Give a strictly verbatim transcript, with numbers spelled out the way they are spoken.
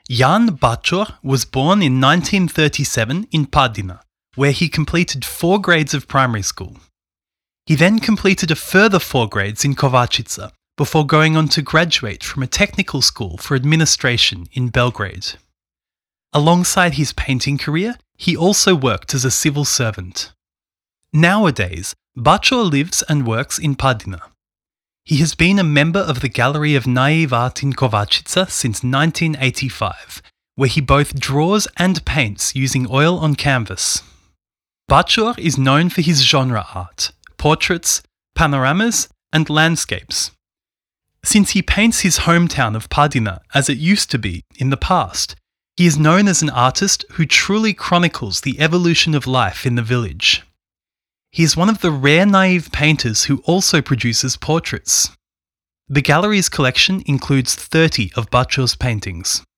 Jan Baccior was born in nineteen thirty-seven in Padina, where he completed four grades of primary school. He then completed a further four grades in Kovačica before going on to graduate from a technical school for administration in Belgrade. Alongside his painting career, he also worked as a civil servant. Nowadays, Baccior lives and works in Padina. He has been a member of the Gallery of Naive Art in Kovačica since nineteen eighty-five, where he both draws and paints using oil on canvas. Baccior is known for his genre art, portraits, panoramas, and landscapes. Since he paints his hometown of Padina as it used to be in the past, he is known as an artist who truly chronicles the evolution of life in the village. He is one of the rare naive painters who also produces portraits. The gallery's collection includes thirty of Baccior's paintings.